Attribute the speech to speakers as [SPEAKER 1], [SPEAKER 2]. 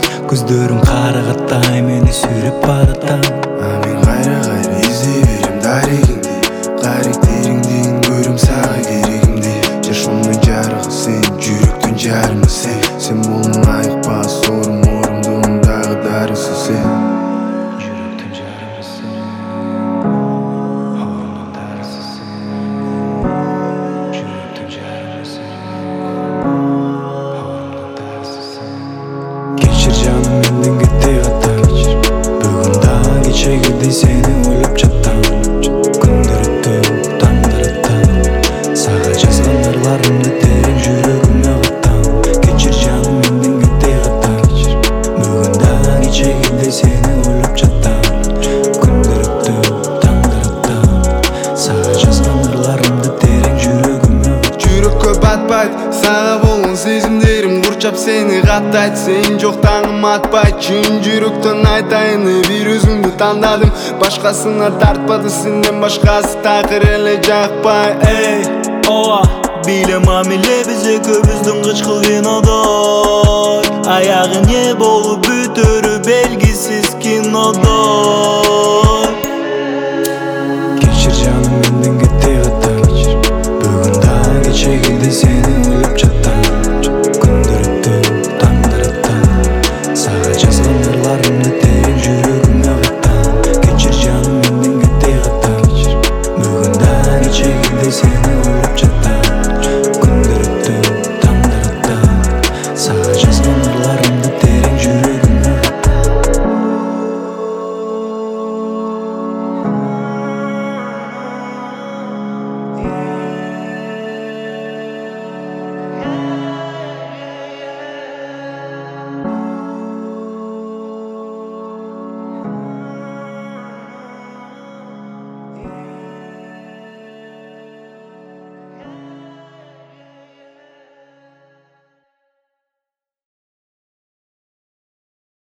[SPEAKER 1] көздөрүң карагаттай мени сүйрөп баратат.
[SPEAKER 2] Мен кайра издей берем дарегиңди, каректериңден көрүм сага керегимди. Жашоомдун жарыгы сен, жүрөктүн жарымы сен. Сен болдуң айыкпас орумдун дагы дарысы сен.
[SPEAKER 1] Жүрөктүн жарымы сен, орумдун дарысы сен. Жүрөктүн жарымы сен, орумдун дарысы сен. Кечир жаным, менден кетти ката. Бүгүн дагы кечегидей сени ойлоп жаттым. Күндөр өтүп, таңдар аттым. Сага жазган ырларымды терең жүрөгүмө каттым. Кечир жаным, менден кетти ката. Бүгүн дагы кечегидей сени ойлоп жаттым. Күндөр өтүп, таңдар аттым. Сага жазган ырларымды терең жүрөгүмө каттым.
[SPEAKER 2] Жүрөккө батпайт, сага болгон сезимдерим курчап сени каттайт. Сен жок таңым атпайт, чын жүрөктөн айтайын, бир өзүңдү тандадым. Башкасына тартпады, сенден башкасы такыр эле жакпай. Эй,
[SPEAKER 3] Ооба, бийле мамиле биз экөөбүздүн кычкыл кинодой. Аягы не болуп бүтөрү белгисиз кинодой.